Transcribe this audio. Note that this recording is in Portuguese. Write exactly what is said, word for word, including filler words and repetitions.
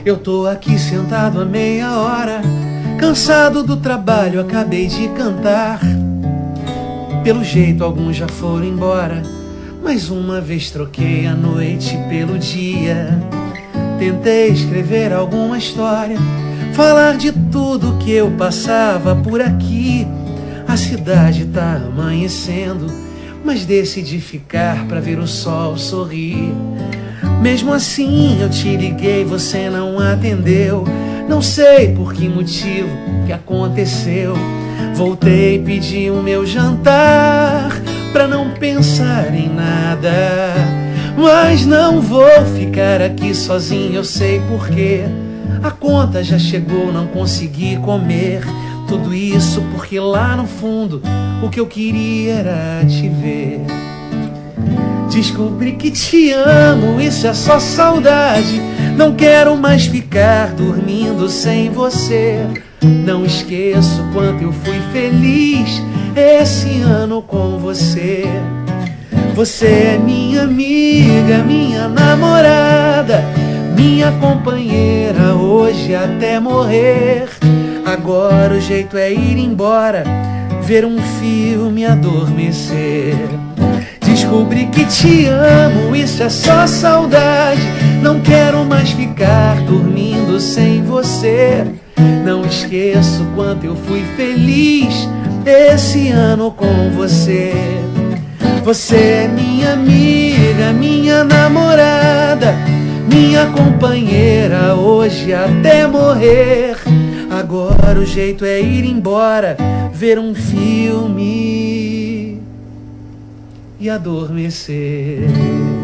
Eu tô aqui sentado há meia hora, cansado do trabalho, acabei de cantar. Pelo jeito alguns já foram embora, mais uma vez troquei a noite pelo dia. Tentei escrever alguma história, falar de tudo que eu passava por aqui. A cidade tá amanhecendo, mas decidi ficar pra ver o sol sorrir. Mesmo assim eu te liguei, você não atendeu. Não sei por que motivo que aconteceu. Voltei, pedi o meu jantar pra não pensar em nada. Mas não vou ficar aqui sozinho, eu sei porquê. A conta já chegou, não consegui comer. Tudo isso porque lá no fundo o que eu queria era te ver. Descobri que te amo, isso é só saudade. Não quero mais ficar dormindo sem você. Não esqueço quanto eu fui feliz esse ano com você. Você é minha amiga, minha namorada, minha companheira hoje até morrer. Agora o jeito é ir embora, ver um filme, adormecer. Descobri que te amo, isso é só saudade. Não quero mais ficar dormindo sem você. Não esqueço quanto eu fui feliz esse ano com você. Você é minha amiga, minha namorada, minha companheira hoje até morrer. Agora o jeito é ir embora, ver um filme e adormecer.